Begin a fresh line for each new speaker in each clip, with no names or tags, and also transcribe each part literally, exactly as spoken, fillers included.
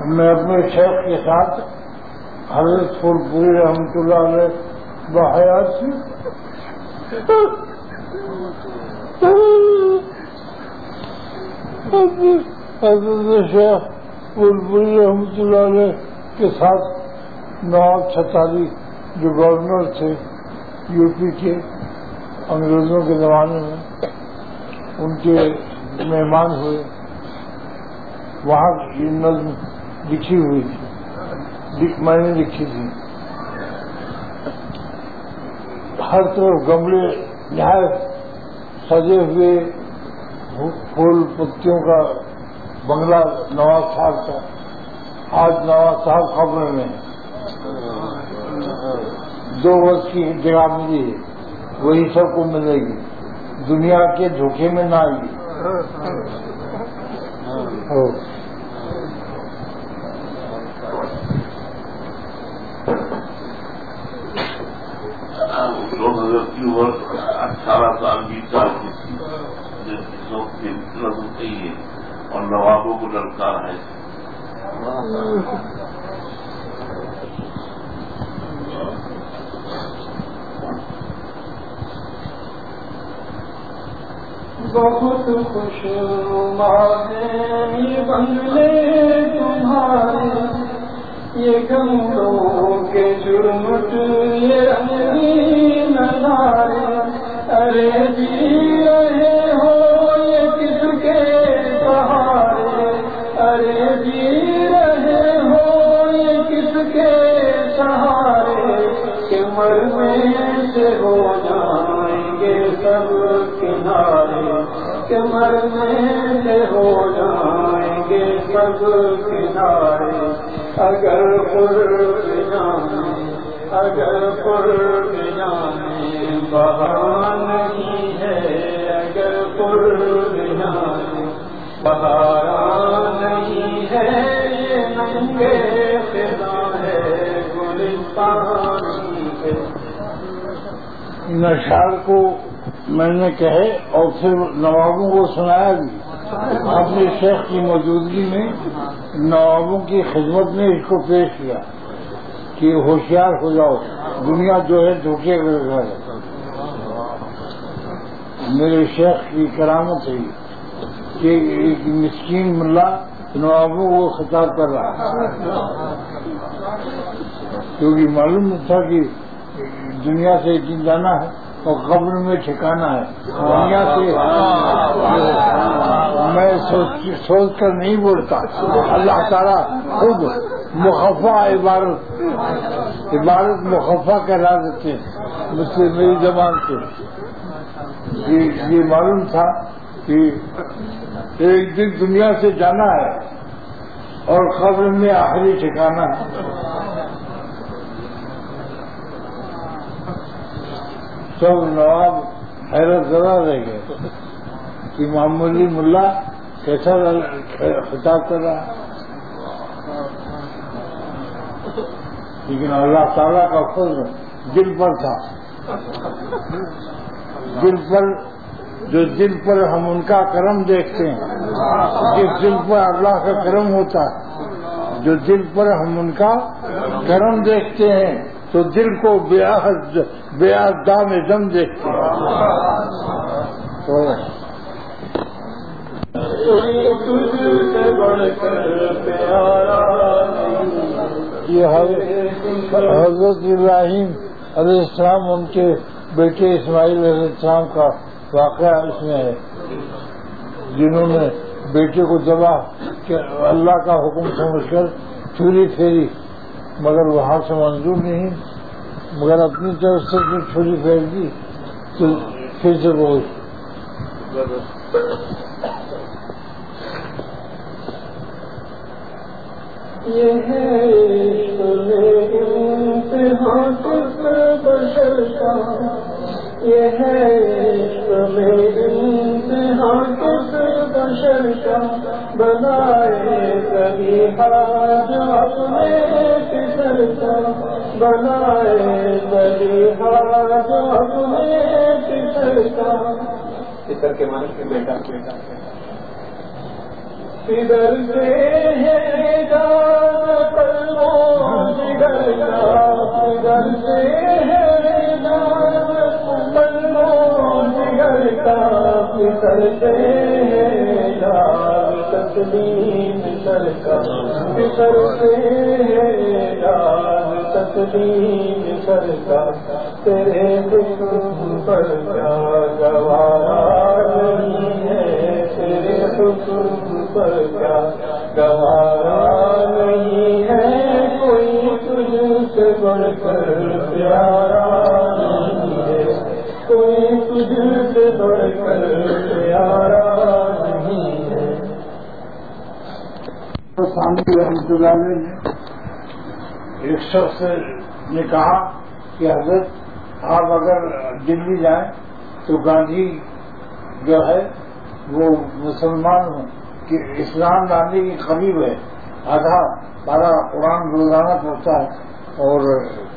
میں اپنے شیخ کے ساتھ حضرت پھول پوری رحمۃ اللہ علیہ بحیات سے حضرت شیخ پھول پوری رحمۃ اللہ علیہ کے ساتھ نواب چھتاری جو گورنر تھے یو پی کے انگریزوں کے زمانے میں، ان کے مہمان ہوئے. وہاں کی نظم لکھی ہوئی تھی، میں نے لکھی تھی. ہر طرف گملے نہایت سجے ہوئے، پھول پتیوں کا بنگلہ نواز صاحب کا. آج نواز صاحب خبر میں دو وقت کی جگہ ملی ہے، وہی سب کو ملے گی. دنیا کے دھوکے میں نہ آئیے.
دو ہزار کی عمر اٹھارہ سال بیس سال کی تھی جس وقت نظم چاہیے اور نوابوں کو للکار ہے.
بہت خوش یہ بنگلے تمہارے، یہ گملوں کے جرمٹ یہ رنگین نظارے. ارے جی رہے ہو یہ کس کے سہارے، ارے جی رہے ہو یہ کس کے سہارے. کہ مرنے سے ہو جائیں گے سب کنارے، کہ مرنے سے ہو جائیں گے سب کنارے. اگر قرب جانے اگر قرب جانے بہار نہیں ہے، اگر قرب جانے بہار نہیں ہے. یہ ننگے خزاں ہے گلستان ہے.
ان اشعار کو میں نے کہے اور پھر نوابوں کو سنایا بھی. اپنے شیخ کی موجودگی میں نوابوں کی خدمت میں اس کو پیش کیا کہ ہوشیار ہو جاؤ، دنیا جو ہے دھوکے کا گھر ہے. میرے شیخ کی کرامت ہے کہ ایک مسکین ملا نوابوں کو خطاب کر رہا ہے، کیونکہ معلوم تھا کہ دنیا سے ایک جانا ہے اور قبر میں ٹھکانا ہے. دنیا سے میں سوچ سوچ کر نہیں بولتا. اللہ تعالیٰ خود مخفع عبارت عبارت مخفع کرا دیتے ہیں مجھ سے، میری زبان سے. یہ معلوم تھا کہ ایک دن دنیا سے جانا ہے اور قبر میں آخری ٹھکانا ہے. سب نواب حیرت زدہ رہ گئے کہ معمولی ملا کیسا خطاب کر رہا. لیکن اللہ تعالیٰ کا فضل دل پر تھا. دل پر جو دل پر ہم ان کا کرم دیکھتے ہیں، جس دل پر اللہ کا کرم ہوتا ہے، جو دل پر ہم ان کا کرم دیکھتے ہیں تو دل کو بے عہد بے عہد دام دم دیکھتے ہیں. یہ حضرت ابراہیم علیہ السلام ان کے بیٹے اسماعیل علیہ السلام کا واقعہ اس میں ہے، جنہوں نے بیٹے کو ذبح اللہ کا حکم سمجھ کر چھری پھیری، مگر وہاں سے منظور نہیں، مگر اپنی طرف سے جو چھری پھیر دی تو پھر سے بول.
یہ ہے امتحان کس بشر کا، یہ ہے امتحان کس بشر کا. بنائے کبھی حاج اپنے فطر کا، بنائے کبھی حاج اپنے فطر کا. فطر کے معنی کے بیٹا بیٹا ادھر سے ہے بسرتے ہیں نام تسلیم سرکار بسرتے ہیں نام تسلیم سرکار تیرے حکم پر کیا گوارا نہیں ہے تیرے حکم پر کیا گوارا نہیں ہے کوئی تجھ سے بڑھ کر پیارا نہیں ہے کوئی تجھ سے بڑھ کر پیارا نہیں ہے.
سامنے رحمۃ اللہ علیہ نے ایک شخص نے کہا کہ حضرت آپ اگر دلی جائیں تو گاندھی جو ہے وہ مسلمان ہوں کہ اسلام لانے کے قریب ہے آدھا بارہ قرآن روزانہ پڑھتا ہے اور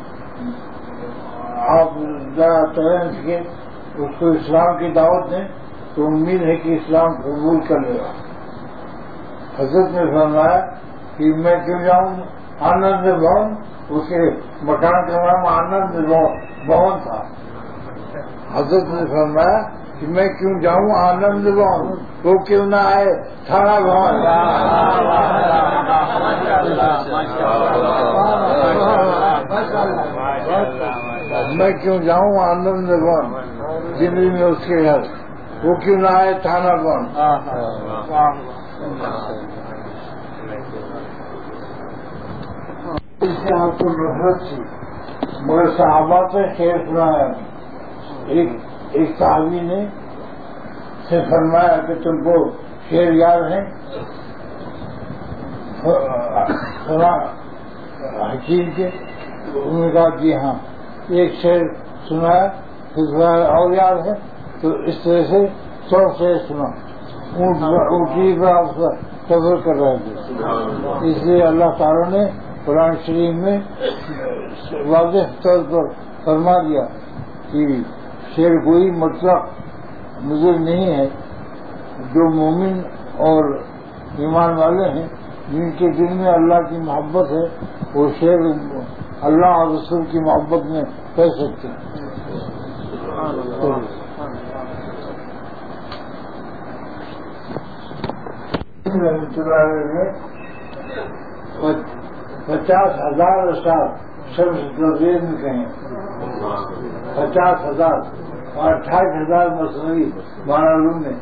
آپ ذرا چیلنج کے اس کو اسلام کی دعوت دیں تو امید ہے کہ اسلام قبول کر لے گا. حضرت نے فرمایا کہ میں کیوں جاؤں آنند بھون اس کے مکان کا نام آنند بھون تھا. حضرت نے فرمایا کہ میں کیوں جاؤں آنند بھون وہ کیوں نہ آئے تھانہ بھون. میں کیوں جاؤں آنند بھون دلی میں اس کے گھر وہ کیوں نہ آئے تھانہ بھون. اس سے آپ کو نفرت تھی مگر صحابہ سے شعر سنایا. ایک ایک صحابی نے سے فرمایا کہ تم کو شعر یاد ہے سنا حکیم کے. انہوں نے کہا جی ہاں. ایک شعر سنایا پھر اور یاد ہے تو اس طرح سے سو شعر سنا. اونٹی پر آپ سفر کر رہے تھے اس لیے اللہ تعالیٰ نے قرآن شریف میں واضح طور پر فرما دیا کہ شعر گوئی مطلق مضر نہیں ہے. جو مومن اور ایمان والے ہیں جن کے دل میں اللہ کی محبت ہے وہ شعر اللہ اور رسول کی محبت میں کہہ سکتے ہیں. پچاس ہزار اشعار شمس تبریز میں کہیں پچاس ہزار اور اٹھائیس ہزار مصنوعی معلوم میں.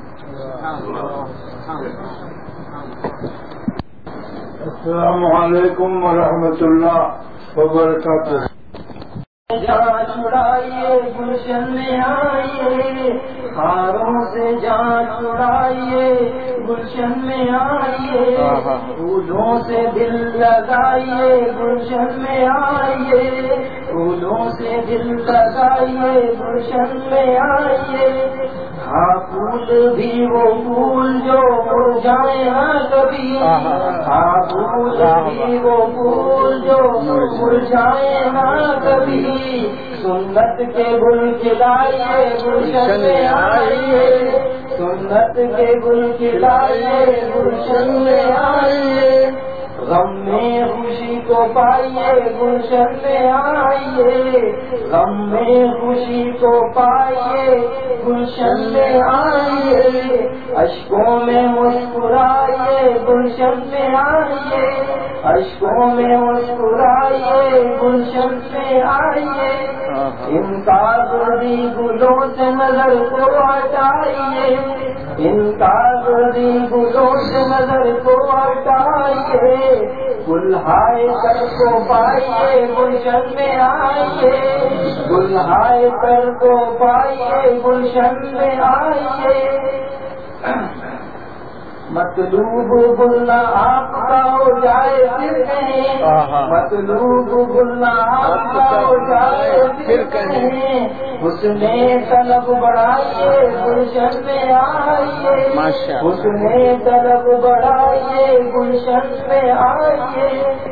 السلام علیکم ورحمۃ اللہ وبرکاتہ.
جان چھڑائیے گلشن میں آئیے خاروں سے جان چھڑائیے گلشن میں آئیے پھولوں سے دل لگائیے گلشن میں آئیے پھولوں سے دل لگائیے گلشن میں آئیے. ہاں پھول بھی وہ پھول جو مرجھائے نہ کبھی ہاں پھول بھی وہ پھول جو مرجھائے نہ کبھی. سنت کے گل کھلائیے گلشن میں آئیے سنت کے گل کھلائیے گلشن میں آئیے. غم میں خوشی کو پائیے گلشن میں آئیے غم میں خوشی کو پائیے گلشن میں آئیے. اشکوں میں مسکرائیے گلشن میں آئیے اشکوں میں مسکرائیے گلشن میں آئیے. ان تازی گلوں سے نظر کو ہٹائیے ان تازی گلوں سے نظر کو ہٹائیے. گلہائے کر کو پائیے گلشن میں آئیے گلہائے کر کو پائیے گلشن میں آئیے. مطلوب گلنا آپ کا ہو جائے پھر کہیں مطلوب گلنا آپ کا ہو جائے پھر کہیں. حسن طلب بڑھائیے گلشن میں آئیے حسن طلب بڑھائیے گلشن میں آئیے.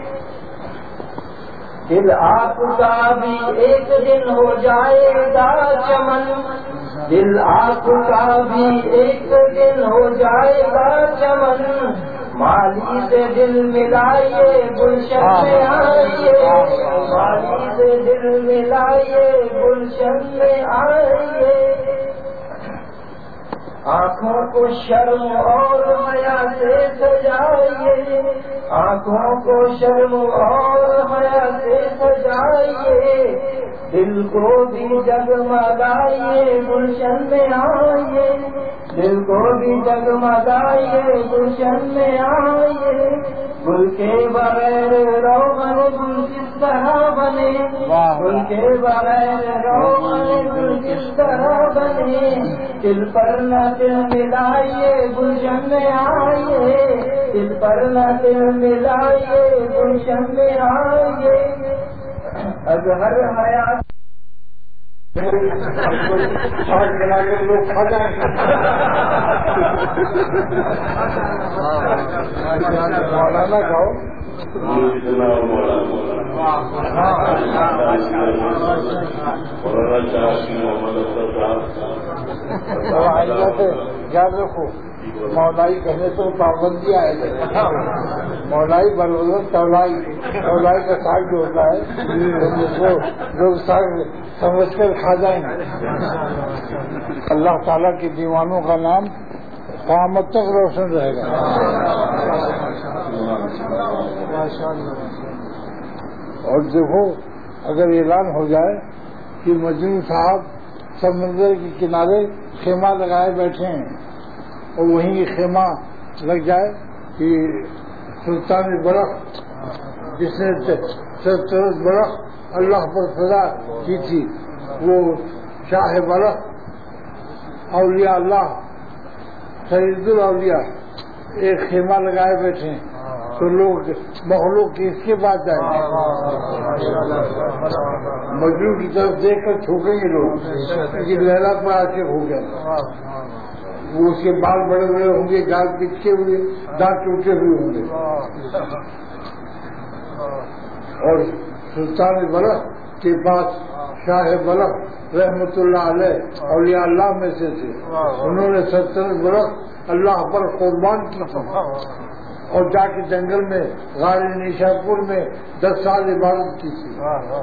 دل آپ کا بھی ایک دن ہو جائے گا چمن دل آپ کا بھی ایک دن ہو جائے گا چمن. مالی سے دل ملائیے گلشن میں آئیے مالی سے دل ملائیے گلشن میں آئیے. آنکھوں کو شرم اور حیا سے سجائیے، آنکھوں کو شرم اور حیا سے سجائیے، دل کو بھی جگمگائیے گلشن میں آئیے، دل کو بھی جگمگائیے گلشن میں آئیے، گل کے بغیر روغن گل کس طرح بنے، گل کے بغیر روغن گل کس طرح بنے، دل پر نہ دل ملائیے گلشن میں آئیے، دل پر نہ دل ملائیے گلشن میں آئیے، اظہر حیات
شاٹ بنا کر لوگ کھا جائیں گے. مولانا کھاؤ. یاد رکھو مولائی کہنے تو پابندی آئے گا. مولائی بلوزن تولائی تولائی کا ساگ جو ہوتا ہے لوگ ساگ سمجھ کر کھا جائیں گے. اللہ تعالیٰ کے دیوانوں کا نام قیامت تک روشن رہے گا. اور دیکھو اگر اعلان ہو جائے کہ مجنون صاحب سمندر کے کنارے خیمہ لگائے بیٹھے ہیں اور وہیں خیمہ لگ جائے کہ سلطان برق جس نے سترہ برق اللہ پر فضا کی تھی وہ شاہ برق اولیاء اللہ سید الاولیاء ایک خیمہ لگائے بیٹھے ہیں تو لوگ مخلوق کی اس کے بعد جائیں گے. مجنون کی طرف دیکھ کر چھوکیں گے لوگ کہ لیلا پر عاشق ہو گیا. وہ اس کے بال بڑے بڑے ہوں گے، گال پچکے ہوئے، دانت ٹوٹے ہوئے ہوں گے. اور سلطان بلخ کے پاس شاہ بلخ رحمت اللہ علیہ اولیاء اللہ میں سے تھے. انہوں نے ستر برس اللہ پر قربان کی اور جا کے جنگل میں غار نیشا پور میں دس سال عبادت کی تھی.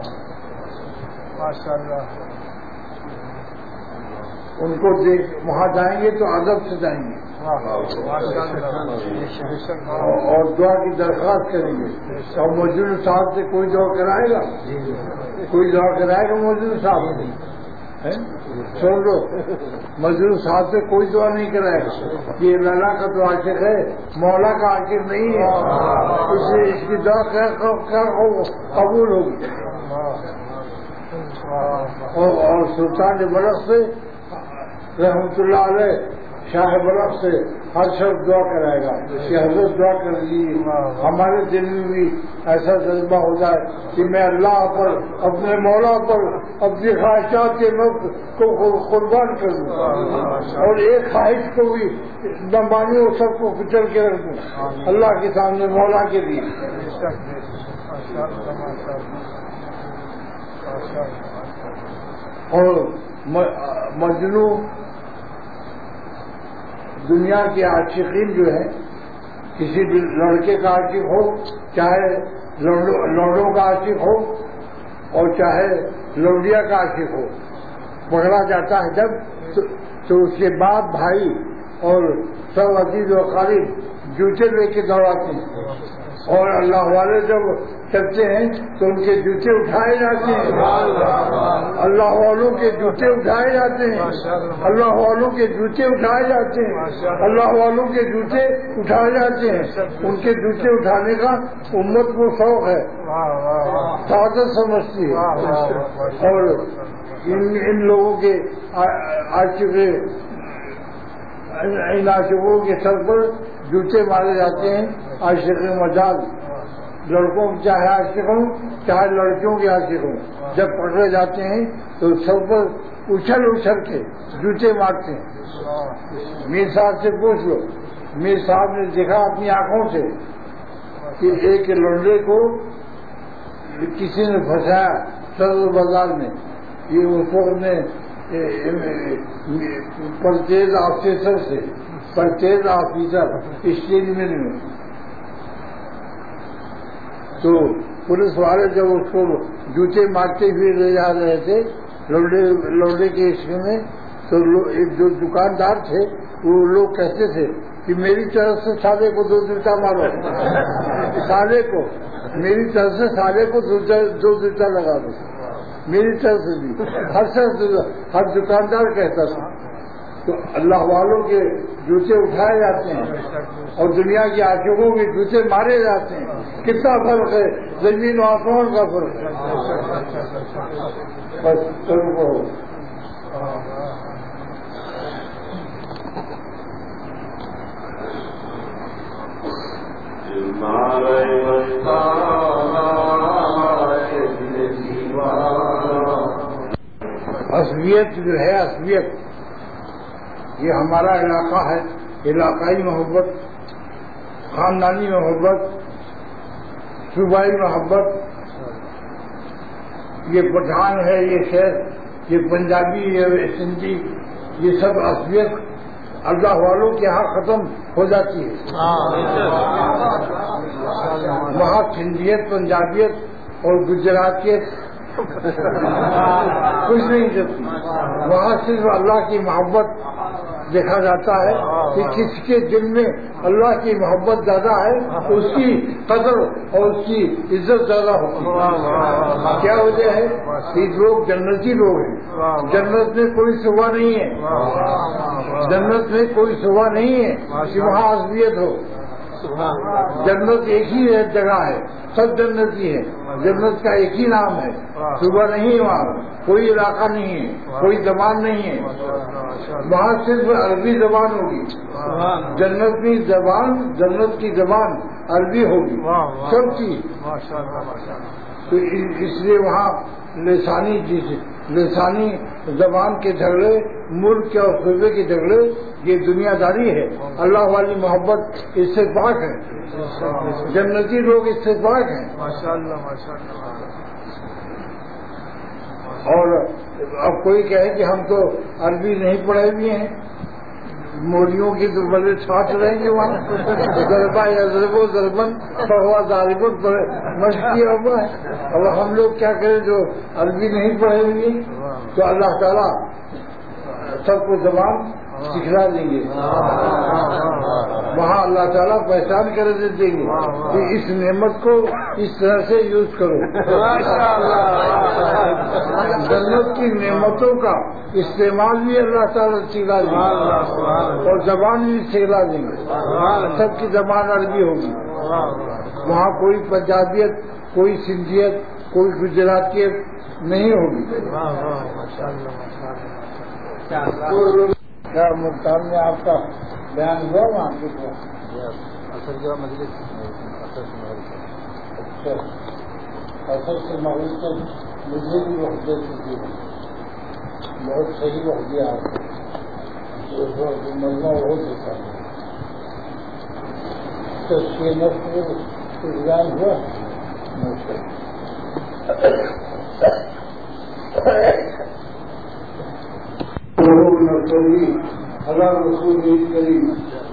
ان کو دیکھ وہاں جائیں گے تو ادب سے جائیں گے اور دعا کی درخواست کریں گے. اور مجنون صاحب سے کوئی دعا کرائے گا؟ کوئی دعا کرائے گا مجنون صاحب سے؟ سن لو مجنون صاحب سے کوئی دعا نہیں کرائے گا. یہ لالا کا تو عاشق ہے، مولا کا عاشق نہیں ہے. اس سے اس کی دعا قبول ہوگی. اور سلطان برق سے رحمت اللہ علیہ شاہ برق سے ہر شخص دعا کرائے گا کہ حضرت دعا کر لیجیے ہمارے دل میں بھی ایسا جذبہ ہو جائے کہ میں اللہ پر اپنے مولا پر اپنی خواہشات کے وقت کو قربان کر دوں اور ایک خواہش کو بھی نہ مانی اور سب کو کچل کے رکھ دوں اللہ کے سامنے مولا کے لیے. اور مجنو دنیا کے عاشقین جو ہے کسی بھی لڑکے کا عاشق ہو، چاہے لوڈوں کا عاشق ہو اور چاہے لوڈیا کا عاشق ہو، پکڑا جاتا ہے جب تو اس کے بعد بھائی اور سب عزیز و قریب جوتے لے کے دوڑاتے ہیں اور اللہ والے جب چلتے ہیں تو ان کے جوتے اٹھائے جاتے ہیں. اللہ والوں کے جوتے اٹھائے جاتے ہیں اللہ والوں کے جوتے اٹھائے جاتے ہیں اللہ والوں کے جوتے اٹھائے جاتے ہیں. ان کے جوتے اٹھانے کا امت کو شوق ہے، سعادت سمجھتی ہے. اور ان ان لوگوں کے عاشق ان عاشقوں کے سر پر جوتے مارے جاتے ہیں. عاشق مجاز لڑکوں کے چاہے عاشق ہوں چاہے لڑکیوں کے عاشق ہوں، جب پکڑے جاتے ہیں تو سب پر اچھل اچھل کے جوتے مارتے ہیں. میر صاحب سے پوچھ لو، میر صاحب نے دیکھا اپنی آنکھوں سے کہ ایک لڑکے کو کسی نے پھنسایا صدر بازار میں. یہ اس وقت میں پرچیز آفیسر سے پرچیز آفیسر اسٹیٹمنٹ میں تو پولیس والے جب اس کو جوتے مارتے ہوئے لے جا رہے تھے لوڈے لوڈے کے عشق میں تو ایک جو دکاندار تھے وہ لوگ کہتے تھے کہ میری طرف سے سالے کو دو جوتا مارو، سالے کو میری طرف سے سالے کو دو جوتا لگا دو، میری طرف سے بھی ہر شخص ہر دکاندار کہتا تھا. تو اللہ والوں کے جوتے اٹھائے جاتے ہیں اور دنیا کی عاشقوں کے جوتے مارے جاتے ہیں. کتنا فرق ہے، زمین و آسمان کا فرق ہے. بس چلو کو عصبیت جو ہے، عصبیت یہ ہمارا علاقہ ہے، علاقائی محبت، خاندانی محبت، صوبائی محبت. یہ پٹھان ہے، یہ شہر، یہ پنجابی، یہ سندھی، یہ سب عصبیت اللہ والوں کے ہاں ختم ہو جاتی ہے. وہاں سندھیت، پنجابیت اور گجراتیت کچھ نہیں کرتی. وہاں صرف اللہ کی محبت دیکھا جاتا ہے کہ کس کے دل میں اللہ کی محبت زیادہ ہے تو اس کی قدر اور اس کی عزت زیادہ ہوتی ہے. کیا وجہ ہے؟ یہ لوگ جنتی لوگ ہیں. جنت میں کوئی صبح نہیں ہے، جنت میں کوئی صبح نہیں ہے کہ وہاں عصبیت ہو. جنت ایک ہی جگہ ہے، سب جنتی ہے. جنت کا ایک ہی نام ہے، صبح نہیں. وہاں کوئی علاقہ نہیں ہے، کوئی زبان نہیں ہے. وہاں صرف عربی زبان ہوگی. جنت کی زبان، جنت کی زبان عربی ہوگی سب چیز. تو اس لیے وہاں لسانی چیز، لسانی زبان کے جھگڑے، ملک کے اور صوبے کے جھگڑے، یہ دنیا داری ہے. اللہ والی محبت اس سے پاک ہے. جنتی لوگ اس سے پاک ہیں. اور اب کوئی کہے کہ ہم تو عربی نہیں پڑھے ہوئے ہیں، موریوں کی تو بڑے چھاٹ رہیں گے وہاں. ضربہ یا ضرب و ضربن ہوا ضاربت پر مشق کیا ہوا ہے. اب ہم لوگ کیا کریں جو عربی نہیں پڑھے ہوئے؟ تو اللہ تعالیٰ سب کو زبان سکھلا دیں گے. وہاں اللہ تعالیٰ پہچان کر دیں گے کہ اس نعمت کو اس طرح سے یوز کرو. جنت کی نعمتوں کا استعمال بھی اللہ تعالیٰ سکھلا دیں گے اور زبان بھی سکھلا دیں گے. سب کی زبان عربی ہوگی. وہاں کوئی پنجابیت، کوئی سندھیت، کوئی گجراتیت نہیں ہوگی. کیا ملتان میں آپ کا بیان ہوا وہاں کے اثر سے مغرب سے مجھے بھی وقت دیتی تھی، بہت صحیح وقت دیا آپ کو. اس وقت مجمع ہو سکتا ہے تو اس کے نفس کچھ بیان ہوا. اللہ رسول کریم.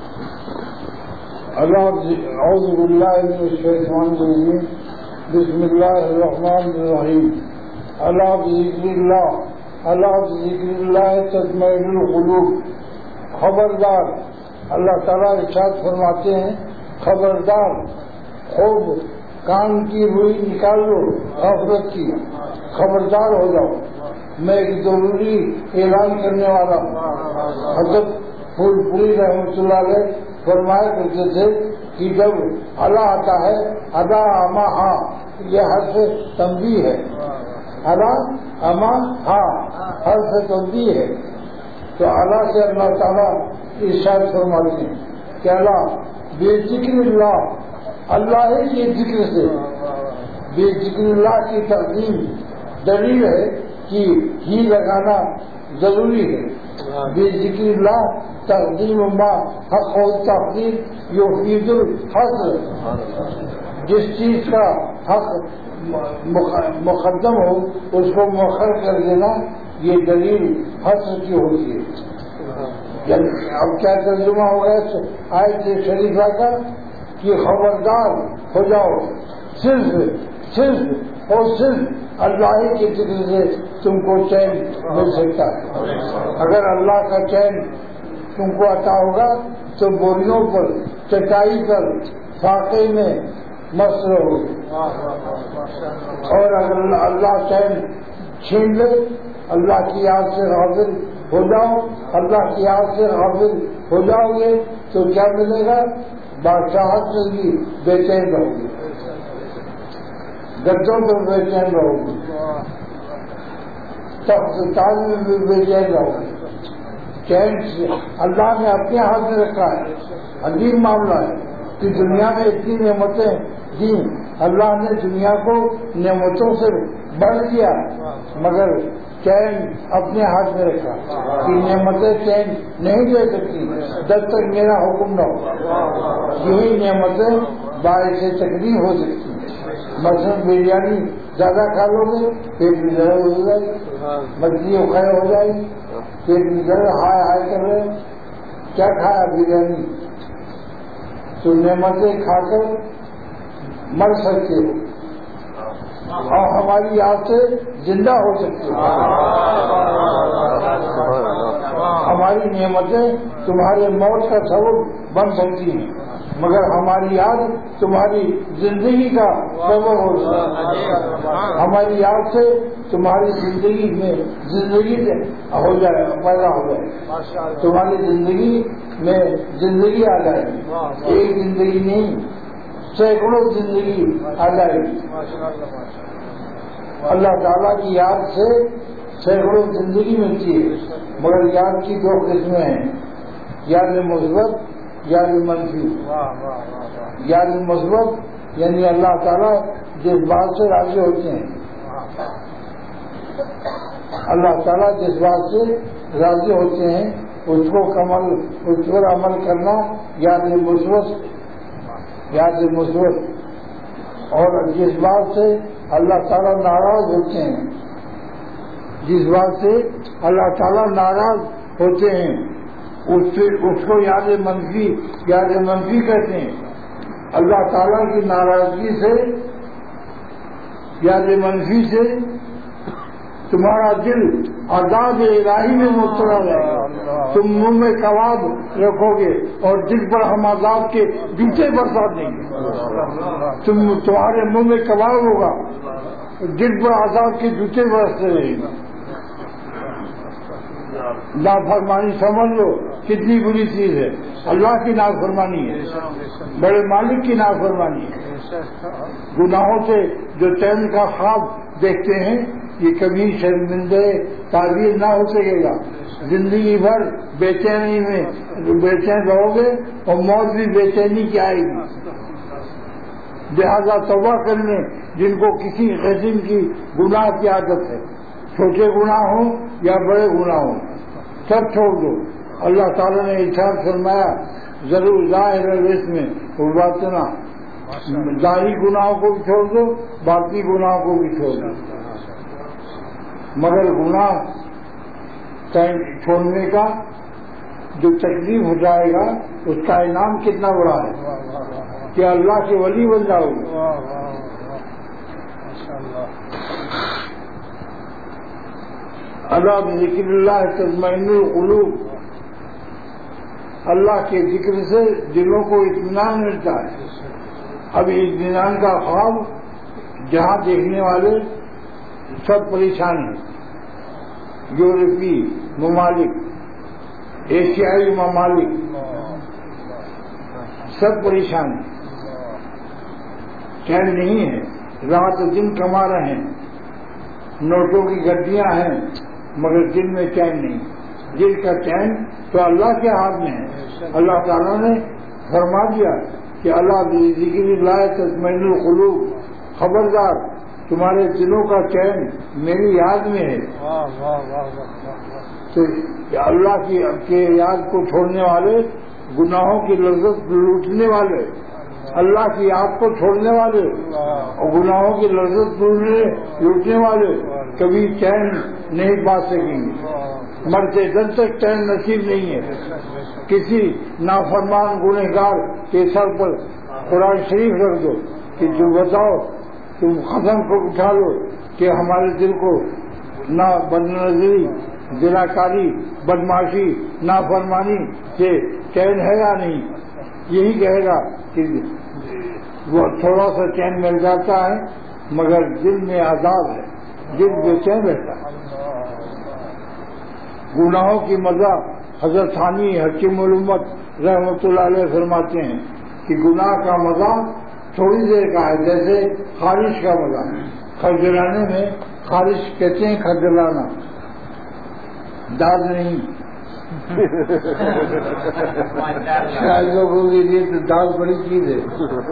اعوذ باللہ من الشیطان الرجیم. بسم اللہ الرحمن الرحیم. اللہ بذکر اللہ، اللہ بذکر اللہ تطمئن القلوب. خبردار، اللہ تعالیٰ ارشاد فرماتے ہیں خبردار، خوب کان کی روئی نکال لو غفلت کی، خبردار ہو جاؤ. میں ایک ضروری اعلان کرنے والا ہوں. حضرت پھول پوری رحمۃ اللہ علیہ فرمایا کرتے تھے کہ جب اللہ آتا ہے ادا اما ہاں، یہ حرف تنبیہ ہے. ادا اما ہاں حرف تنبیہ ہے. تو اللہ سے اللہ تعالیٰ ارشاد فرماتے ہیں کہ اللہ بے ذکر اللہ، اللہ کے ذکر سے بے ذکر اللہ کی تقدیم دلیل ہے کہ ہی لگانا ضروری ہے. بے ذکر اللہ تقدیم ما حق و تقدیر یفید الحصر. جس چیز کا حق مقدم ہو اس کو مؤخر کر دینا یہ دلیل حصر کی ہوتی ہے. اب کیا ترجمہ ہو گیا آیت شریفہ کا کہ خبردار ہو جاؤ، صرف صرف اور صرف اللہ کے ذکر سے تم کو چین مل سکتا ہے. اگر اللہ کا چین تم کو عطا ہوگا تو بوریوں پر چٹائی پر فاقے میں مست رہو گے. اور اگر اللہ چین چھین لے اللہ کی یاد سے غافل ہو جاؤ اللہ کی یاد سے غافل ہو جاؤ گے تو کیا ملے گا؟ بادشاہت میں بھی بے چین رہو گے گدوں پر بے چین رہو گے تخت تاج میں بھی بے چین رہو گے. چین سے اللہ نے اپنے ہاتھ میں رکھا ہے. عجیب معاملہ ہے کہ دنیا میں اتنی نعمتیں دی اللہ نے دنیا کو نعمتوں سے بڑھ دیا مگر چین اپنے ہاتھ میں رکھا کہ نعمتیں چین نہیں دے سکتی جب تک میرا حکم نہ ہو. یہی نعمتیں باعث تکلیف ہو سکتی. مثلاً بریانی زیادہ کھا لو گے پیٹ میں درد ہو جائے گی, مچھلی کھائے ہو جائے گی, پیٹ میں درد ہائے ہائے کر رہے کیا کھایا بریانی. تو نعمتیں کھا کر مر سکتے ہو اور ہماری یاد سے زندہ ہو سکتے ہو. ہماری نعمتیں تمہارے موت کا سبب بن سکتی ہیں مگر ہماری یاد تمہاری زندگی کا سبب ہو سکتا ہے. ہماری یاد سے تمہاری زندگی میں زندگی ہو جائے پیدا ہو جائے تمہاری زندگی میں زندگی آ جائے گی. ایک زندگی نہیں سینکڑوں زندگی آ جائے گی. اللہ تعالیٰ کی یاد سے سینکڑوں زندگی ملتی ہے مگر یاد کی دو قسمیں ہیں یاد مثبت یاد منفی. یاد مثبت یعنی اللہ تعالیٰ جس بات سے راضی ہوتے ہیں اللہ تعالیٰ جس بات سے راضی ہوتے ہیں اس کو کمل اس پر عمل کرنا یاد مثبت یاد مثبت. اور جس بات سے اللہ تعالیٰ ناراض ہوتے ہیں جس بات سے اللہ تعالیٰ ناراض ہوتے ہیں اس سے اس کو یاد منفی یاد منفی کہتے ہیں. اللہ تعالیٰ کی ناراضگی سے یاد منفی سے تمہارا دل عذاب الہی میں مبتلا رہے گا. تم منہ میں کباب رکھو گے اور دل پر ہم عذاب کے جوتے برسا دیں گے. تم تمہارے منہ میں کباب ہوگا دل پر عذاب کے جوتے برستے رہیں گے. نافرمانی سمجھ لو کتنی بری چیز ہے. اللہ کی نافرمانی ہے بڑے مالک کی نافرمانی ہے. گناہوں سے جو چین کا خواب دیکھتے ہیں یہ کبھی شرمندے تعبیر نہ ہو سکے گا. زندگی بھر بے چینی میں بے چین رہو گے اور موت بھی بے چینی کی آئے گی. لہذا توبہ کرنے جن کو کسی قسم کی گناہ کی عادت ہے چھوٹے گناہ ہوں یا بڑے گناہ ہوں سب چھوڑ دو. اللہ تعالیٰ نے ارشاد فرمایا ضرور ظاہر اس میں باطنا ظاہری گناہوں کو بھی چھوڑ دو باطنی گناہوں کو بھی چھوڑ دو. مگر گناہ چھوڑنے کا جو تکلیف ہو جائے گا اس کا انعام کتنا بڑا ہے کہ اللہ کے ولی بن جاؤ گے. اللہ بذکر اللہ تطمئن القلوب. اللہ کے ذکر سے دلوں کو اطمینان ملتا ہے. اب اطمینان کا خواب جہاں دیکھنے والے سب پریشان ہیں. یورپی ممالک ایشیائی ممالک سب پریشان ہیں. چین نہیں ہے. رات دن کما رہے ہیں. نوٹوں کی گڈیاں ہیں مگر دل میں چین نہیں. دل کا چین تو اللہ کے ہاتھ میں ہے. اللہ تعالیٰ نے فرما دیا کہ اللہ ذکر اللہ تطمئن القلوب. خبردار تمہارے دلوں کا چین میری یاد میں ہے. تو اللہ کی یاد کو چھوڑنے والے گناہوں کی لذت لوٹنے والے اللہ کی یاد کو چھوڑنے والے اور گناہوں کی لذت لوٹنے والے کبھی چین نہیں پا سکیں گے. مرتے دن تک چین نصیب نہیں ہے. کسی نافرمان گنہگار کے سر پر قرآن شریف رکھ دو کہ جو بتاؤ تم ختم کو اٹھا لو کہ ہمارے دل کو نہ بد نظری زناکاری بدماشی نافرمانی کہ چین ہے یا نہیں، یہی کہے گا کہ وہ تھوڑا سا چین مل جاتا ہے مگر دل میں عذاب ہے، دل بے چین رہتا ہے۔ گناہوں کی مزہ حضرت ثانی حکیم الامت رحمۃ اللہ علیہ فرماتے ہیں کہ گناہ کا مزہ تھوڑی دیر کا ہے، جیسے خارش کا مزہ۔ خرجلانے میں خارش کہتے ہیں، خرجلانا، داد نہیں۔ لوگوں کے لیے تو داد بڑی چیز ہے۔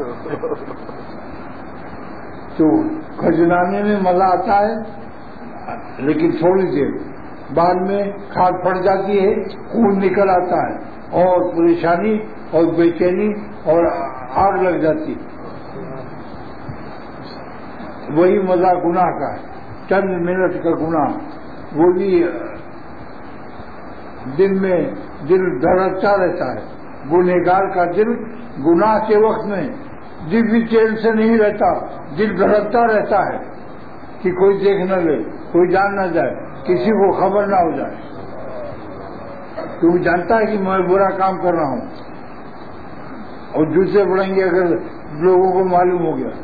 تو خرجلانے میں مزہ آتا ہے لیکن تھوڑی دیر، بعد میں کھاد پڑ جاتی ہے، خون نکل آتا ہے اور پریشانی اور بے چینی اور آگ لگ جاتی۔ وہی مزہ گناہ کا ہے، چند منٹ کا گناہ، وہ بھی دل میں دل دھڑکتا رہتا ہے۔ گنہگار کا دل گناہ کے وقت میں دل بھی چین سے نہیں رہتا، دل دھڑکتا رہتا ہے کہ کوئی دیکھ نہ لے، کوئی جان نہ جائے، کسی کو خبر نہ ہو جائے، کیونکہ جانتا ہے کہ میں برا کام کر رہا ہوں، اور جوتے پڑیں گے اگر لوگوں کو معلوم ہو گیا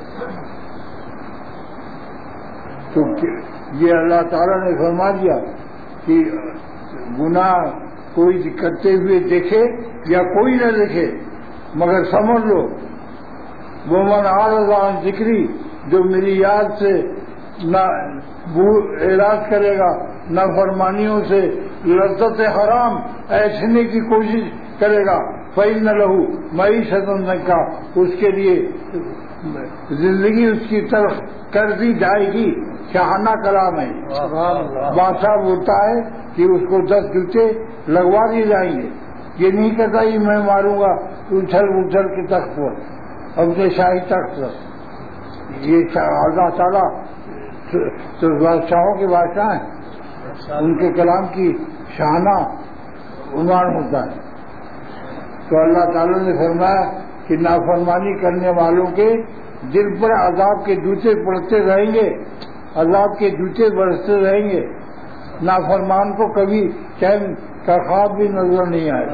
تو یہ اللہ تعالیٰ نے فرما دیا کہ گناہ کوئی کرتے ہوئے دیکھے یا کوئی نہ دیکھے مگر سمجھ لو، ومن اعرض عن ذکری، جو میری یاد سے نہ اعراض کرے گا، نہ فرمانیوں سے لذت حرام ایسنے کی کوشش کرے گا، فإن لہ معیشۃ ضنکا، اس کے لیے زندگی اس کی طرف کر دی جائے گی۔ شاہانہ کلام ہے، بادشاہ بولتا ہے کہ اس کو دس جوتے لگوا دیے جائیں گے، یہ نہیں کہتا ہی میں ماروں گا اچھل اچھل کے تخت پر، اپنے شاہی تخت پر۔ یہ اللہ تعالیٰ تو بادشاہوں کے بادشاہ ہیں، ان کے کلام کی شاہانہ عنوان ہوتا ہے۔ تو اللہ تعالیٰ نے فرمایا کہ نافرمانی کرنے والوں کے دل پر عذاب کے جوتے پڑتے رہیں گے، عذاب کے جوتے برستے رہیں گے، نافرمان کو کبھی چین کا خواب بھی نظر نہیں آئے گا۔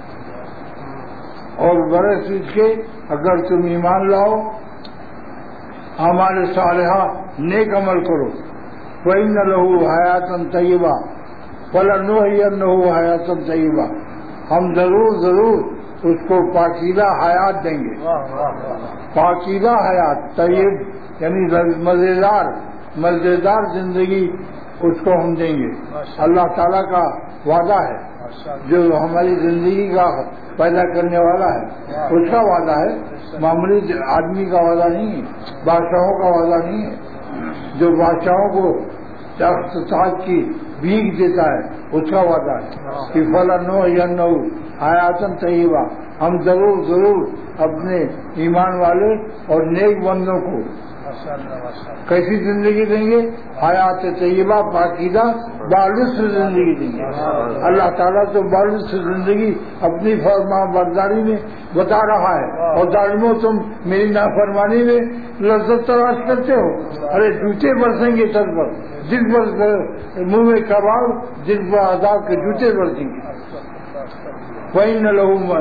اور برس اس کے اگر تم ایمان لاؤ، ہمارے صالحہ نیک عمل کرو، فإن لہ حیاتًا طیبہ فلنحیینہ حیاتًا طیبہ، ہم ضرور ضرور اس کو پاکیزہ حیات دیں گے۔ پاکیزہ حیات، طیب یعنی مزیدار مزیدار زندگی اس کو ہم دیں گے۔ اللہ تعالیٰ کا وعدہ ہے جو ہماری زندگی کا پیدا کرنے والا ہے، اس کا وعدہ ہے، معمولی آدمی کا وعدہ نہیں ہے، بادشاہوں کا وعدہ نہیں ہے۔ جو بادشاہوں کو تخت تاج کی بھیک دیتا ہے اس کا وعدہ ہے کہ فلنحیینہ حیاتً طیبہ، ہم ضرور ضرور اپنے ایمان والے اور نیک بندوں کو کیسی زندگی دیں گے؟ حیات طیبہ، پاکیزہ بالص زندگی دیں گے۔ اللہ تعالیٰ تو بالص زندگی اپنی فرما برداری میں بتا رہا ہے، اور ظالموں تم میری نافرمانی میں لذت تلاش کرتے ہو۔ ارے جوتے برسیں گے سر پر، دل پر منہ میں کباب، دل پر عذاب کے جوتے برسیں گے۔ فإن لہ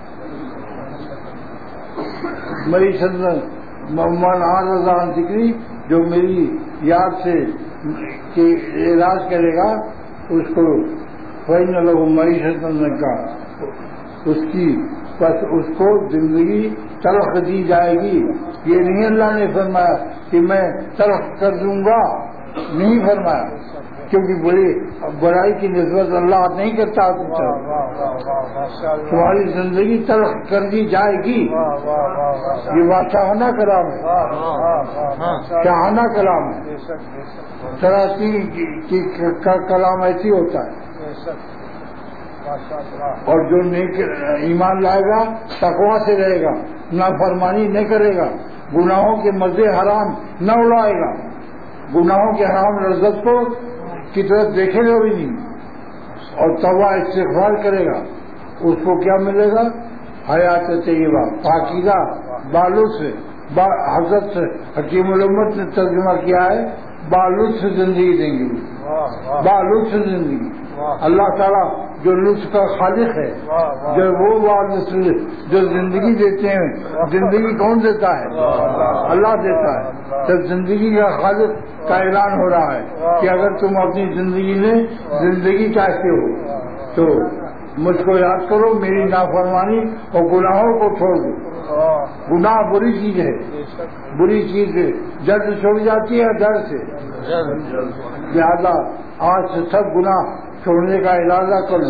معیشۃ، من اعرض عن ذکری، جو میری یاد سے اعراض کرے گا اس کو، فإن لہ معیشۃ ضنکا، اس کی بس اس کو زندگی تلخ دی جائے گی۔ یہ نہیں اللہ نے فرمایا کہ میں تلخ کر دوں گا، نہیں فرمایا، کیونکہ بڑی برائی کی نسبت اللہ نہیں کرتا۔ تمہاری زندگی تلخ کر دی جائے گی، یہ بادشاہانہ کلام ہے، شاہانہ کلام ہے۔ سراطین کا کلام ایسی ہوتا ہے۔ اور جو نیک ایمان لائے گا تقویٰ سے رہے گا، نافرمانی نہیں کرے گا، گناہوں کے مزے حرام نہ اڑائے گا، گناہوں کے حرام لذت کو کی طرف دیکھے گا بھی نہیں، اور توبہ استغفار کرے گا، اس کو کیا ملے گا؟ حیات طیبہ، پاکیزہ بالص سے، حضرت حکیم الامت نے ترجمہ کیا ہے بالص زندگی دیں گے، بالص زندگی۔ اللہ تعالیٰ جو لطف کا خالق ہے، جو وہ والد جو زندگی دیتے ہیں، زندگی کون دیتا ہے؟ اللہ دیتا ہے۔ جب زندگی کا خالق کا اعلان ہو رہا ہے کہ اگر تم اپنی زندگی میں زندگی چاہتے ہو تو مجھ کو یاد کرو، میری نافرمانی اور گناہوں کو چھوڑ دو۔ گناہ بری چیز ہے، بری چیز ہے، جلد چھوڑ جاتی ہے ڈر سے۔ لہذا آج سے سب گناہ چھوڑنے کا ارادہ کرو۔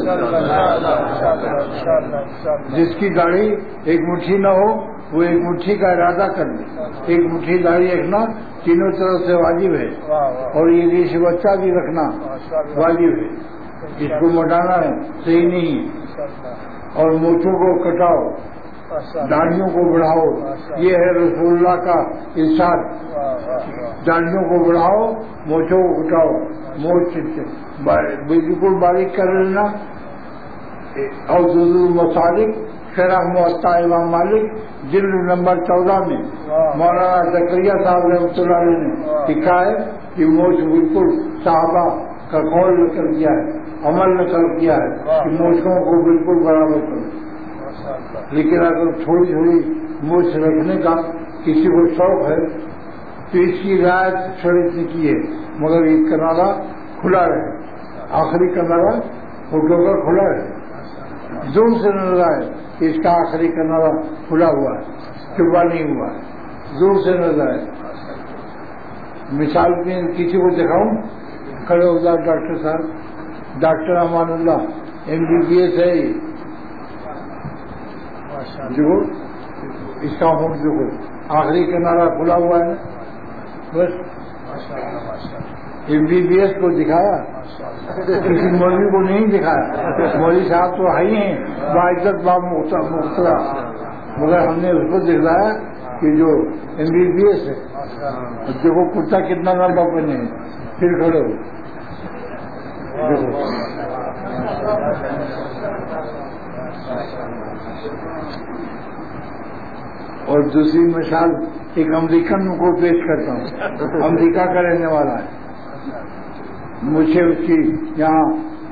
جس کی داڑھی ایک مٹھی نہ ہو وہ ایک مٹھی کا ارادہ کر لے۔ ایک مٹھی داڑھی رکھنا تینوں طرف سے واجب ہے، اور یہ ریش بچہ بھی رکھنا واجب ہے۔ اس کو مٹانا ہے صحیح نہیں ہے، اور مونچھوں کو کٹاؤ، داڑھیوں کو بڑھاؤ، یہ ہے رسول اللہ کا ارشاد۔ داڑھیوں کو بڑھاؤ، مونچھوں کو کٹاؤ، مونچھ بالکل باریک کر لینا۔ اور المسالک شرح موطا امام مالک جلد نمبر چودہ میں مولانا زکریا صاحب رحمۃ اللہ علیہ نے لکھا ہے کہ مونچھ بالکل صحابہ کا قول نقل کیا ہے، عمل نقل کیا ہے کہ مونچھوں کو بالکل برابر کرو۔ لیکن اگر تھوڑی تھوڑی مونچھ رکھنے کا کسی کو شوق ہے تو اس کی رعایت شریعت نے کی ہے، مگر یہ کنارا کھلا رہے، آخری کنارا فوٹو کا کھلا رہے، زور سے نظر آئے کہ اس کا آخری کنارا کھلا ہوا ہے، چپا نہیں ہوا ہے، زور سے نظر آئے۔ مثال میں کسی کو دکھاؤں، کھڑے ہو جائے ڈاکٹر صاحب، doctor Aman Ullah M B B S ہے، جو اس کا ہوں جو آخری کنارا کھلا ہوا ہے، بس ایم بی بی ایس کو دکھایا، کسی مولوی کو نہیں دکھایا۔ مولوی صاحب تو ہی ہیں باعزت باب مخترا، مگر ہم نے اس کو دکھلایا کہ جو ایم بی بی ایس ہے، دیکھو کرتا کتنا لمبا پہنے ہیں، پھر کھڑے ہو۔ اور دوسری مثال ایک امریکن کو پیش کرتا ہوں، امریکہ کا رہنے والا ہے، مجھے اس کی یہاں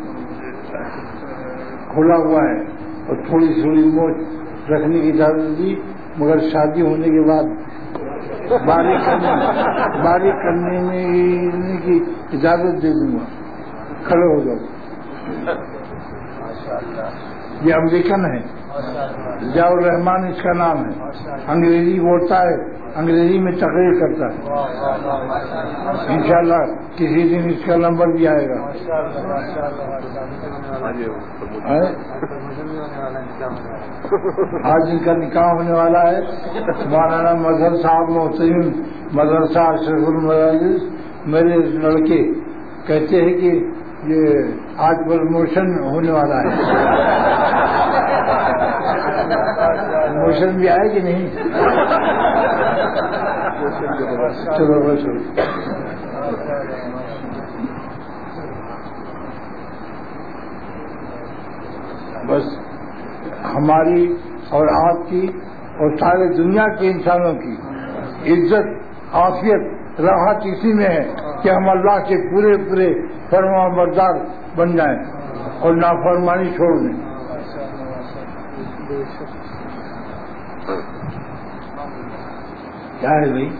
کھلا ہوا ہے اور تھوڑی تھوڑی موچھ رکھنے کی اجازت دی، مگر شادی ہونے کے بعد باریک کرنے باریک کرنے کی اجازت دے دوں گا، کھڑے ہو جاؤ۔ یہ امریکن ہے، ضیاء الرحمان اس کا نام ہے، انگریزی بولتا ہے، انگریزی میں تقریر کرتا ہے، انشاءاللہ کسی دن اس کا نمبر بھی آئے گا۔ آج ان کا نکاح ہونے والا ہے، مولانا مظہر صاحب محترم مدرسہ اشرف المدارس میرے لڑکے کہتے ہیں کہ یہ آج پروموشن ہونے والا ہے۔ پروموشن بھی آئے کہ نہیں؟ چلو بس بس ہماری اور آپ کی اور سارے دنیا کے انسانوں کی عزت عافیت راحت اسی میں ہے کہ ہم اللہ کے پورے پورے فرما بردار بن جائیں اور نافرمانی چھوڑ دیں۔ کیا ہے بھائی؟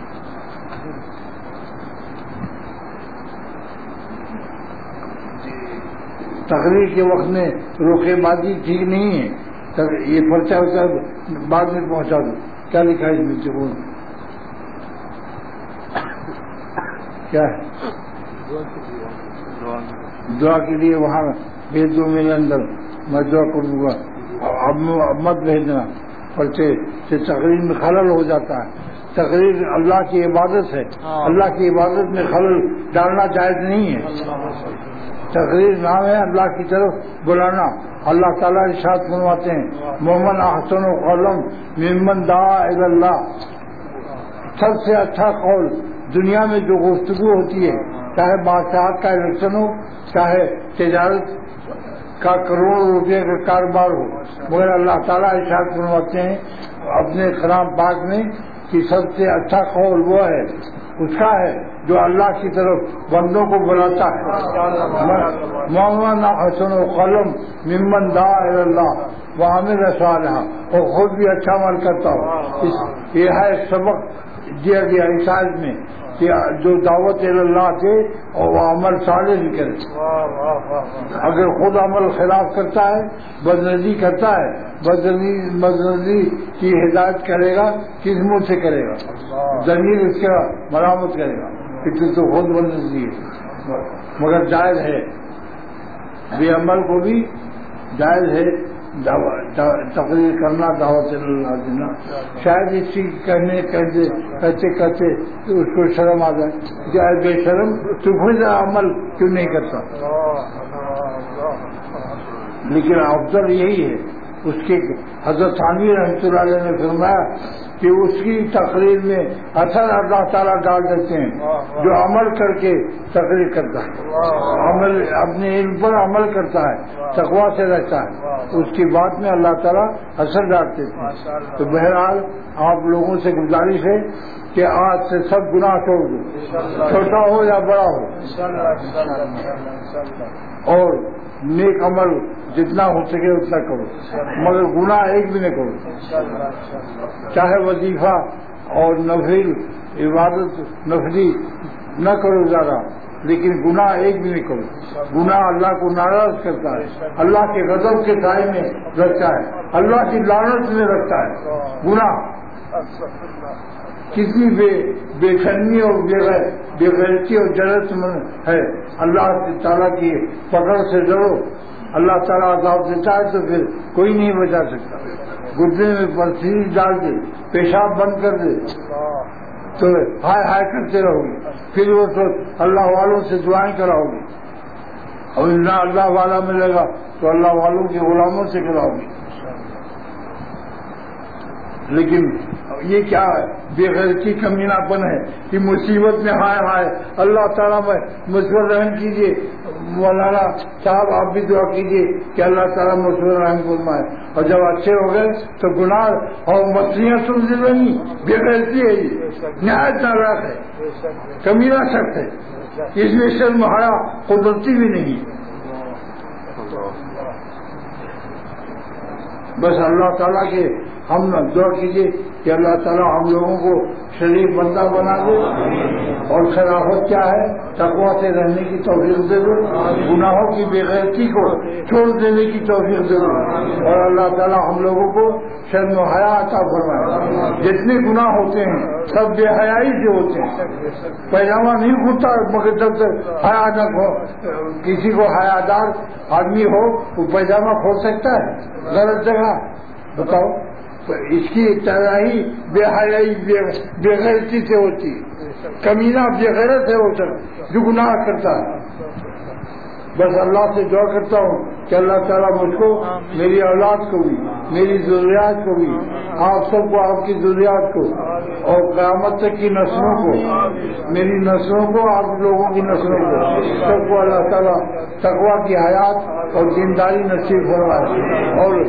تقریر کے وقت میں روکے بازی ٹھیک نہیں ہے، یہ پرچہ ہوتا بعد میں پہنچا دو۔ کیا لکھا ہے اس میں سے؟ بول کیا ہے؟ دعا کے لیے وہاں بھیج دو میرے اندر، میں دعا کروں گا۔ اب مت بھیجنا، پرچے سے تقریر میں خلل ہو جاتا ہے۔ تقریر اللہ کی عبادت ہے، اللہ کی عبادت میں خلل ڈالنا جائز نہیں ہے۔ تقریر نام ہے اللہ کی طرف بلانا۔ اللہ تعالیٰ ارشاد فرماتے ہیں محمد احسن قولم ممن دعا الی اللہ، سب سے اچھا قول دنیا میں جو گفتگو ہوتی ہے، چاہے بادشاہت کا الیکشن ہو، چاہے تجارت کا کروڑوں روپے کا کاروبار ہو، مگر اللہ تعالیٰ ارشاد فرماتے ہیں اپنے کلام پاک میں کہ سب سے اچھا قول وہ ہے، اس کا ہے جو اللہ کی طرف بندوں کو بلاتا ہے۔ ومن احسن قولا ممن دعا الی اللہ وعمل صالحا، اور خود بھی اچھا عمل کرتا ہو. اس یہ ہے سبق دیا گیا اس آیت میں کہ جو دعوت اللہ دے اور وہ عمل صالح بھی کرے. اگر خود عمل خلاف کرتا ہے، بدنظری کرتا ہے، بدنظری کی ہدایت کرے گا، کس منہ سے کرے گا؟ ضمیر اس کا مرامت کرے گا کہ تو تو خود بدنظری ہے. مگر جائز ہے بے عمل کو بھی جائز ہے تقریر کرنا، دعوت اللہ دینا. شاید اس چیز کہنے کہتے کہتے کہتے اس کو شرم آ جائے کہ اے بے شرم تو خود عمل کیوں نہیں کرتا. لیکن افضل یہی ہے. اس کے حضرت ثانوی رحمۃ اللہ علیہ نے فرمایا کہ اس کی تقریر میں اثر اللہ تعالیٰ ڈال دیتے ہیں جو عمل کر کے تقریر کرتا ہے، عمل اپنے علم پر عمل کرتا ہے، تقویٰ سے رہتا ہے، اس کی بات میں اللہ تعالیٰ اثر ڈالتے ہیں. تو بہرحال آپ لوگوں سے گزارش ہے کہ آج سے سب گناہ چھوڑ دو، چھوٹا ہو یا بڑا ہو، اور نیک عمل جتنا ہو سکے اتنا کرو، مگر گناہ ایک بھی نہ کرو. چاہے وظیفہ اور نفل عبادت نفلی نہ کرو زیادہ، لیکن گناہ ایک بھی نہیں کرو. گناہ اللہ کو ناراض کرتا ہے، اللہ کے غضب کے سائے میں رکھتا ہے، اللہ کی لعنت میں رکھتا ہے. گناہ کسی بے بے شرمی اور بے غیرتی اور جرات مند ہے. اللہ تعالیٰ کی پکڑ سے ڈرو. اللہ تعالیٰ عذاب دیتا ہے تو پھر کوئی نہیں بچا سکتا. گردے میں پرسیز ڈال دے، پیشاب بند کر دے تو ہائے ہائے کرتے رہو گے. پھر وہ تو اللہ والوں سے دعائیں کراؤ گے، اور نہ اللہ والا ملے گا تو اللہ والوں کے غلاموں سے کراؤ گے. لیکن یہ کیا ہے؟ بے غیرتی کمینہ پن ہے کہ مصیبت میں ہائے ہائے اللہ تعالیٰ میں مجھ پر رحم کیجیے. مولانا صاحب آپ بھی دعا کیجیے کہ اللہ تعالیٰ مجھ پر رحم فرمائے. اور جب اچھے ہو گئے تو گناہ اور مچھلیاں سن دل رہی. بے غیرتی ہے، یہ نہایت ناراض ہے، کمینہ شخص ہے. اس میں شرم حیا قدرتی بھی نہیں. بس اللہ تعالیٰ کے ہم دعا کیجیے کہ اللہ تعالیٰ ہم لوگوں کو شریف بندہ بنا دے، اور شرافت کیا ہے؟ تقویٰ سے رہنے کی توفیق دے دو، گناہوں کی بے غیرتی کو چھوڑ دینے کی توفیق دے دو، اور اللہ تعالیٰ ہم لوگوں کو شرم و حیا عطا فرمائے. جتنے گناہ ہوتے ہیں سب بے حیائی سے ہوتے ہیں. پیجامہ نہیں کھلتا مگر جب تک حیا نہ ہو. کسی کو حیادار آدمی ہو وہ پیجامہ کھول سکتا ہے غلط جگہ؟ بتاؤ. اس کی ابتدائی بے حیائی بے غیرتی سے ہوتی ہے. کمینہ بے غیرت ہے وہ سب جو گناہ کرتا ہے. بس اللہ سے دعا کرتا ہوں کہ اللہ تعالیٰ مجھ کو، میری اولاد کو بھی، میری ضروریات کو بھی، آپ سب کو، آپ کی ضروریات کو، اور قیامت تک کی نسلوں کو، میری نسلوں کو، آپ لوگوں کی نسلوں کو، سب کو اللہ تعالیٰ تقویٰ کی حیات اور دینداری نصیب فرمائے، اور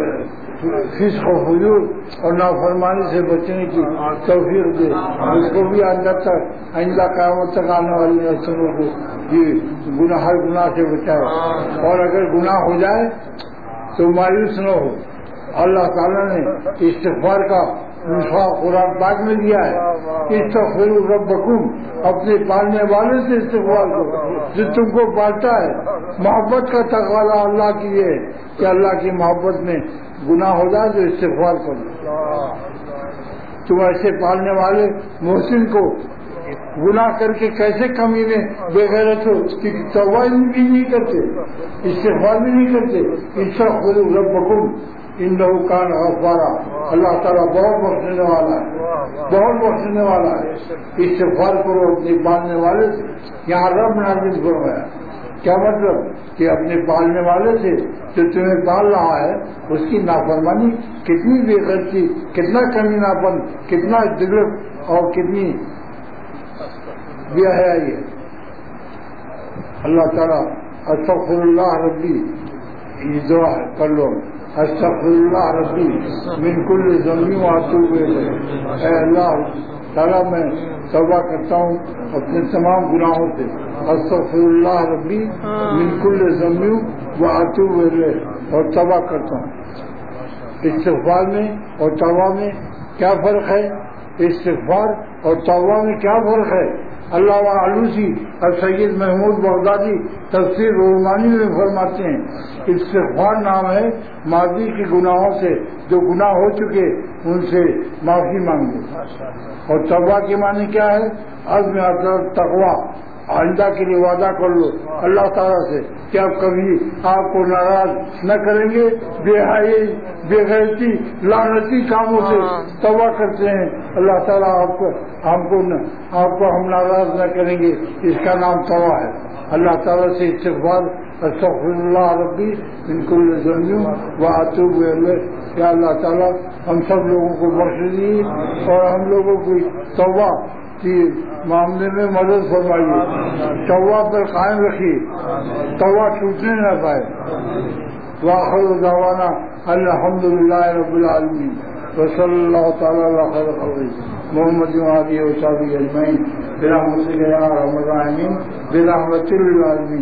فسق و فجور اور نافرمانی سے بچنے کی توفیق دے. اس کو بھی اندر تک آئندہ قیامت تک آنے والی نسلوں کو یہ گناہ ہر گناہ سے بچائے. اور اگر گناہ ہو جائے تو مایوس نہ ہو. اللہ تعالیٰ نے استغفار کا نسخہ قرآن پاک میں دیا ہے. استغفروا ربکم، اپنے پالنے والے سے استغفار کرو جو تم کو پالتا ہے. محبت کا تقاضا اللہ کی یہ ہے کہ اللہ کی محبت میں گناہ ہو جائے تو استغفار کرو. تم ایسے پالنے والے محسن کو گناہ کر کے کیسے کمی میں بے غیرت ہو کہ توبہ بھی نہیں کرتے، استغفار بھی نہیں کرتے. استغفروا ربکم انہ کان غفارا. اللہ تعالیٰ بہت بخشنے والا ہے، بہت بخشنے والا ہے. استغفار کرو اپنے پالنے والے سے. یہاں رب نازل فرمایا. کیا مطلب؟ کہ اپنے پالنے والے سے جو تمہیں پال رہا ہے اس کی نافرمانی کتنی بے غیرتی، کتنا کمینہ پن، کتنا جرم اور کتنی بے حیائی ہے. اللہ تعالیٰ استغفر اللہ ربی، یہ دعا کر لو. استغفر اللہ ربی من کل ذنب واتوب الیہ. اے اللہ تعالیٰ میں توبہ کرتا ہوں اپنے تمام گناہوں سے. استغفر اللہ ربی من کل ذنب واتوب الیہ, اور توبہ کرتا ہوں. استغفار میں اور توبہ میں کیا فرق ہے؟ استغفار اور توبہ میں کیا فرق ہے؟ اللہ علوسی اور سید محمود بغدادی تفسیر رحمانی میں فرماتے ہیں استغفار نام ہے ماضی کے گناہوں سے جو گناہ ہو چکے ان سے معافی مانگو. اور توبہ کے معنی کیا ہے؟ عزم عزم تقوی, آئندہ کے لیے وعدہ کر لو اللہ تعالیٰ سے کہ آپ کبھی آپ کو ناراض نہ کریں گے. بے حیائی بے غیرتی لعنتی کاموں سے توبہ کرتے ہیں اللہ تعالیٰ آپ کو ہم کو آپ کو ہم ناراض نہ کریں گے, اس کا نام توبہ ہے. اللہ تعالیٰ سے استغفار استغفر اللہ ربی من کل ذنب واتوب الیہ. یا اللہ تعالیٰ ہم سب لوگوں کو بخش دیجیے اور ہم لوگوں کی توبہ کی معاملے میں مدد فرمائیے, توبہ پر قائم رکھیے, توبہ ٹوٹنے نہ پائے. وآخر دعوانا الحمدللہ رب العالمین وصلی اللہ تعالی علی خیر خلقہ محمد وآلہ وصحبہ اجمعین برحمتک یا ارحم الراحمین برحمت للعالمین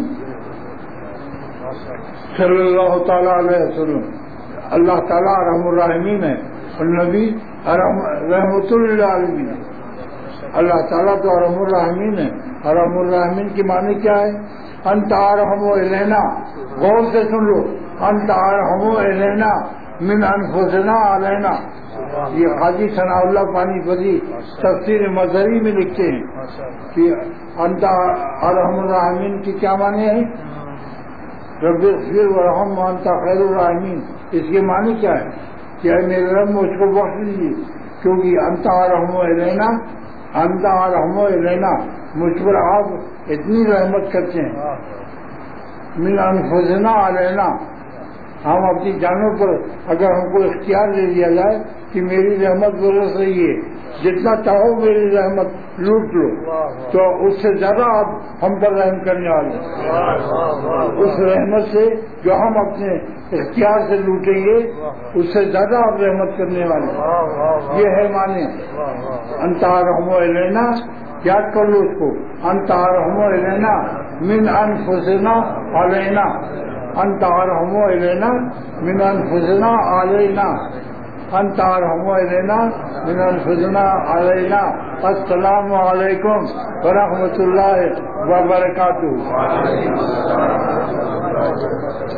صلی اللہ تعالی علیہ وسلم. اللہ تعالیٰ ارحم الراحمین ہے اور نبی رحمت للعالمین. اللہ تعالیٰ تو ارحم الراحمین ہے. ارحم الراحمین کی معنی کیا ہے؟ انت ارحم الینا, غور سے سن لو, انت ارحم الینا من انفسنا علینا. یہ حاجی ثناء اللہ پانی پتی تفسیر مظہری میں لکھتے ہیں کہ انت ارحم الراحمین کی کیا معنی ہے؟ رب اغفر ورحم وانت خیر الراحمین. اس کے معنی کیا ہے کہ اے میرے رب مجھ کو بخش دیجیے کیونکہ انت ارحم الینا, انت ارحم الینا, مجھ پر آپ اتنی رحمت کرتے ہیں. من انفسنا علینا, ہم اپنی جانوں پر اگر ہم کو اختیار دے دیا جائے کہ میری رحمت برس رہی ہے, جتنا چاہو میری رحمت لوٹ لو, تو اس سے زیادہ آپ ہم پر رحم کرنے والے. اس رحمت سے جو ہم اپنے اختیار سے لوٹیں گے اس سے زیادہ آپ رحمت کرنے والے. یہ ہے معنی انت ارحم الینا. یاد کر لو اس کو, انت ارحم الینا من انفسنا علینا, انت ارحم الینا من انفسنا علینا, انت ارحم الینا من انفسنا علینا. السلام علیکم ورحمۃ اللہ وبرکاتہ.